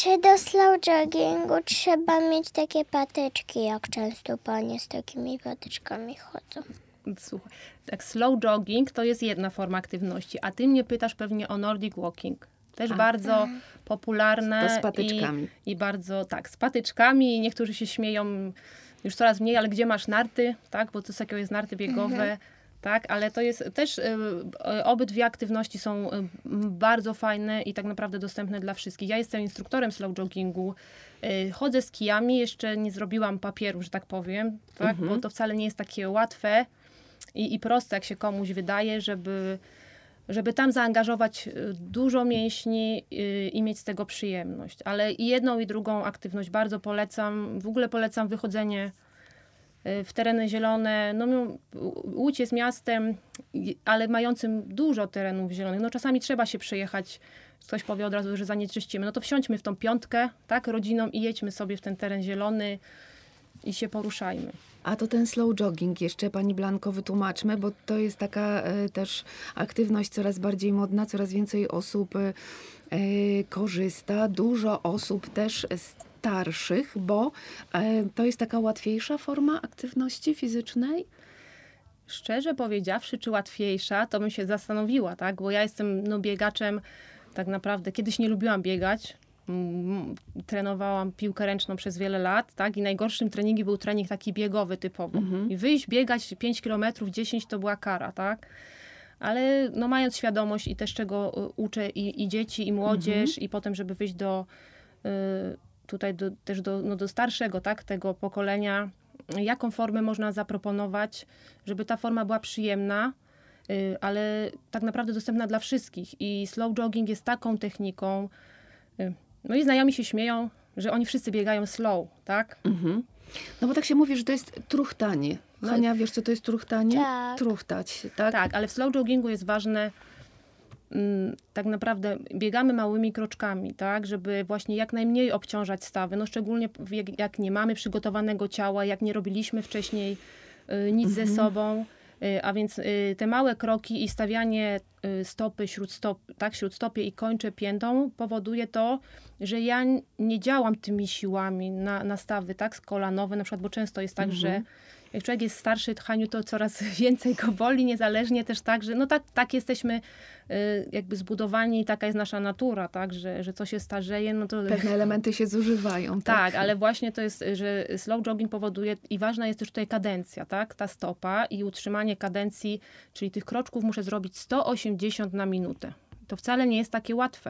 Czy do slow joggingu trzeba mieć takie patyczki, jak często panie z takimi patyczkami chodzą? Słuchaj, tak slow jogging to jest jedna forma aktywności, a ty mnie pytasz pewnie o Nordic walking. Też bardzo popularne. To z patyczkami. I bardzo, tak, z patyczkami. Niektórzy się śmieją już coraz mniej, ale gdzie masz narty, tak? Bo coś takiego jest narty biegowe, tak? Ale to jest też, obydwie aktywności są bardzo fajne i tak naprawdę dostępne dla wszystkich. Ja jestem instruktorem slow joggingu. Chodzę z kijami, jeszcze nie zrobiłam papieru, że tak powiem, tak? Bo to wcale nie jest takie łatwe i proste, jak się komuś wydaje, żeby tam zaangażować dużo mięśni i mieć z tego przyjemność. Ale i jedną, i drugą aktywność bardzo polecam. W ogóle polecam wychodzenie w tereny zielone. No, Łódź jest miastem, ale mającym dużo terenów zielonych. No, czasami trzeba się przejechać. Ktoś powie od razu, że zanieczyścimy. No to wsiądźmy w tą piątkę, tak, rodziną i jedźmy sobie w ten teren zielony i się poruszajmy. A to ten slow jogging jeszcze, pani Blanko, wytłumaczmy, bo to jest taka też aktywność coraz bardziej modna, coraz więcej osób korzysta, dużo osób też starszych, bo to jest taka łatwiejsza forma aktywności fizycznej. Szczerze powiedziawszy, czy łatwiejsza, to bym się zastanowiła, tak? Bo ja jestem biegaczem, tak naprawdę kiedyś nie lubiłam biegać. Trenowałam piłkę ręczną przez wiele lat, tak? I najgorszym treningiem był trening taki biegowy typowo. I wyjść, biegać 5 km, 10 to była kara, tak? Ale mając świadomość i też czego uczę i dzieci, i młodzież, i potem, żeby wyjść do starszego, tak? Tego pokolenia, jaką formę można zaproponować, żeby ta forma była przyjemna, ale tak naprawdę dostępna dla wszystkich. I slow jogging jest taką techniką. Moi znajomi się śmieją, że oni wszyscy biegają slow, tak? No bo tak się mówi, że to jest truchtanie. Hania, wiesz, co to jest truchtanie? Tak. Truchtać, tak? Tak, ale w slow joggingu jest ważne, tak naprawdę biegamy małymi kroczkami, tak? Żeby właśnie jak najmniej obciążać stawy. No szczególnie jak nie mamy przygotowanego ciała, jak nie robiliśmy wcześniej nic ze sobą. A więc te małe kroki i stawianie stopy śródstopie i kończę piętą powoduje to, że ja nie działam tymi siłami na stawy, tak, kolanowe na przykład, bo często jest tak, że jak człowiek jest starszy, Haniu, to coraz więcej go boli, niezależnie też tak, że tak jesteśmy jakby zbudowani, taka jest nasza natura, tak, że co się starzeje, no to... Pewne elementy się zużywają. Tak, ale właśnie to jest, że slow jogging powoduje i ważna jest też tutaj kadencja, tak, ta stopa i utrzymanie kadencji, czyli tych kroczków muszę zrobić 180 na minutę. To wcale nie jest takie łatwe.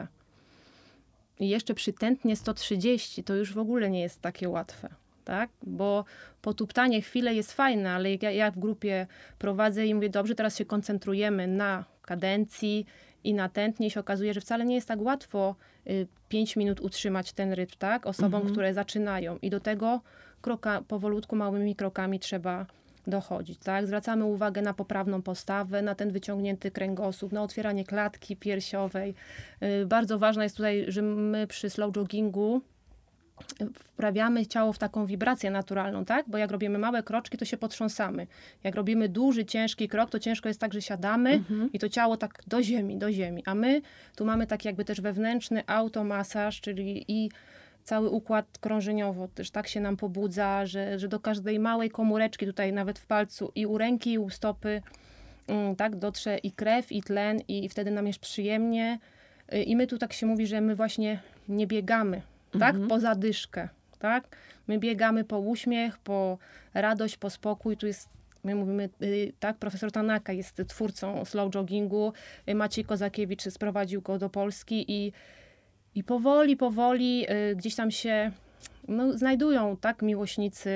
I jeszcze przy tętnie 130 to już w ogóle nie jest takie łatwe. Tak? Bo potuptanie chwilę jest fajne, ale ja w grupie prowadzę i mówię, dobrze, teraz się koncentrujemy na kadencji i na tętnie i się okazuje, że wcale nie jest tak łatwo 5 minut utrzymać ten rytm, tak? Osobom, które zaczynają. I do tego powolutku, małymi krokami trzeba dochodzić. Tak? Zwracamy uwagę na poprawną postawę, na ten wyciągnięty kręgosłup, na otwieranie klatki piersiowej. Bardzo ważne jest tutaj, że my przy slow joggingu wprawiamy ciało w taką wibrację naturalną, tak? Bo jak robimy małe kroczki, to się potrząsamy. Jak robimy duży, ciężki krok, to ciężko jest tak, że siadamy i to ciało tak do ziemi. A my tu mamy taki jakby też wewnętrzny automasaż, czyli i cały układ krążeniowo też tak się nam pobudza, że do każdej małej komóreczki tutaj nawet w palcu i u ręki, i u stopy tak dotrze i krew, i tlen i wtedy nam jest przyjemnie. I my tu tak się mówi, że my właśnie nie biegamy, tak? Po zadyszkę, tak? My biegamy po uśmiech, po radość, po spokój. Tu jest, my mówimy, tak? Profesor Tanaka jest twórcą slow joggingu. Maciej Kozakiewicz sprowadził go do Polski i powoli gdzieś tam się znajdują, tak? Miłośnicy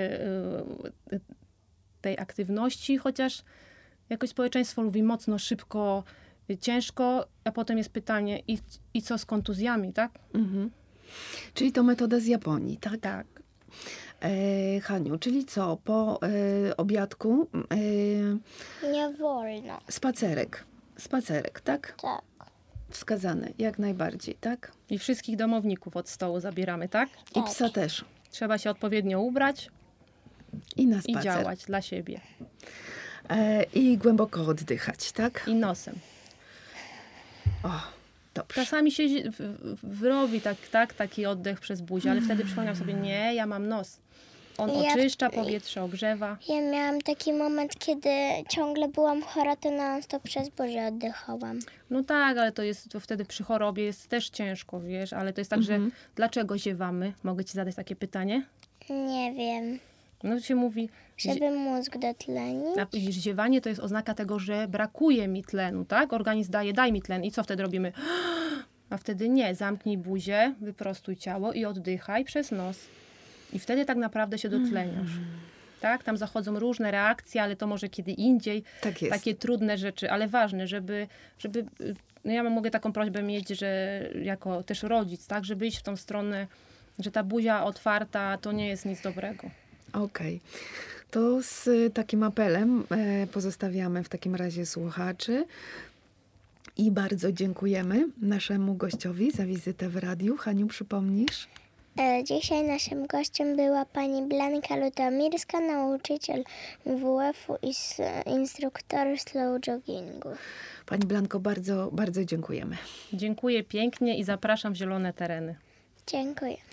tej aktywności, chociaż jakoś społeczeństwo lubi mocno, szybko, ciężko, a potem jest pytanie, i co z kontuzjami, tak? Czyli to metoda z Japonii, tak? Tak. Haniu, czyli co? Po obiadku Nie wolno. Spacerek, tak? Tak. Wskazane, jak najbardziej, tak? I wszystkich domowników od stołu zabieramy, tak? I psa też. Trzeba się odpowiednio ubrać I na i spacer. działać dla siebie. I głęboko oddychać, tak? I nosem. O, Dobrze. Czasami się wyrobi taki oddech przez buzię, ale wtedy przypomniałam sobie, nie, ja mam nos. On Ja- oczyszcza powietrze, ogrzewa. Ja miałam taki moment, kiedy ciągle byłam chora, to non-stop przez buzię oddychałam. No tak, ale to wtedy przy chorobie jest też ciężko, wiesz, ale to jest tak, że dlaczego ziewamy? Mogę ci zadać takie pytanie? Nie wiem, No to się mówi, żeby mózg dotlenić. a widzisz, ziewanie to jest oznaka tego, że brakuje mi tlenu, tak? Organizm daje, daj mi tlen i co wtedy robimy? A wtedy nie, zamknij buzię, wyprostuj ciało i oddychaj przez nos. I wtedy tak naprawdę się dotleniasz. Tak? Tam zachodzą różne reakcje, ale to może kiedy indziej. Tak jest. Takie trudne rzeczy, ale ważne, żeby no ja mogę taką prośbę mieć, że jako też rodzic, tak? Żeby iść w tą stronę, że ta buzia otwarta to nie jest nic dobrego. Okej. To z takim apelem pozostawiamy w takim razie słuchaczy. I bardzo dziękujemy naszemu gościowi za wizytę w radiu. Haniu, przypomnisz? Dzisiaj naszym gościem była pani Blanka Lutomirska, nauczyciel WF-u i instruktor slow joggingu. Pani Blanko, bardzo, bardzo dziękujemy. Dziękuję pięknie i zapraszam w zielone tereny. Dziękuję.